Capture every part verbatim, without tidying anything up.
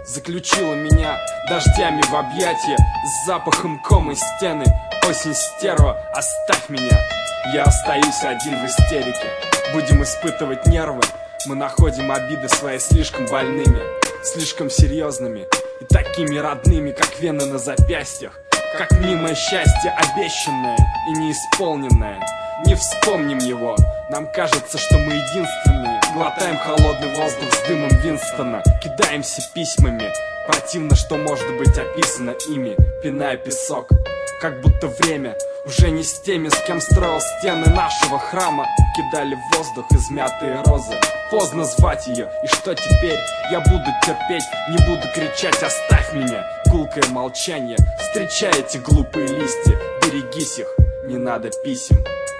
заключила меня дождями в объятия, с запахом комы стены. Осень стерва, оставь меня. Я остаюсь один в истерике. Будем испытывать нервы. Мы находим обиды свои слишком больными, слишком серьезными и такими родными, как вены на запястьях. Как мнимое счастье, обещанное и неисполненное. Не вспомним его, нам кажется, что мы единственные. Глотаем холодный воздух с дымом Винстона, кидаемся письмами. Противно, что может быть описано ими, пиная песок. Как будто время уже не с теми, с кем строил стены нашего храма. Кидали в воздух измятые розы. Поздно звать ее, и что теперь? Я буду терпеть, не буду кричать: оставь меня. Гулкое молчание, встречай эти глупые листья. Берегись их, не надо писем.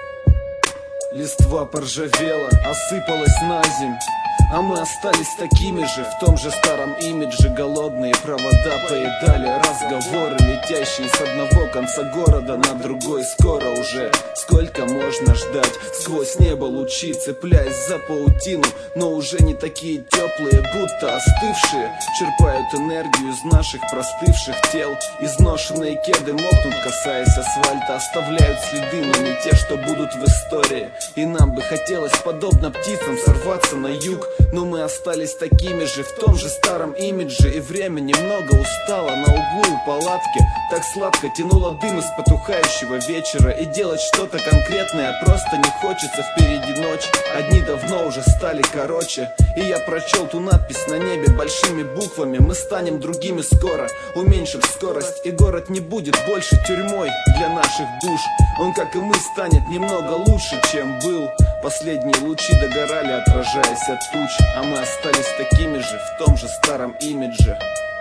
Листва поржавела, осыпалась на земь, а мы остались такими же, в том же старом имидже. Голодные провода поедали разговоры, летящие с одного конца города на другой. Скоро уже, сколько можно ждать? Сквозь небо лучи, цепляясь за паутину, но уже не такие теплые, будто остывшие. Черпают энергию из наших простывших тел. Изношенные кеды мокнут, касаясь асфальта, оставляют следы, но не те, что будут в истории. И нам бы хотелось, подобно птицам, сорваться на юг, но мы остались такими же, в том же старом имидже. И время немного устало на углу у палатки. Так сладко тянуло дым из потухающего вечера. И делать что-то конкретное просто не хочется. Впереди ночь, а дни давно уже стали короче. И я прочел ту надпись на небе большими буквами: мы станем другими скоро, уменьшив скорость, и город не будет больше тюрьмой для наших душ. Он, как и мы, станет немного лучше, чем был. Последние лучи догорали, отражаясь от туч, а мы остались такими же, в том же старом имидже.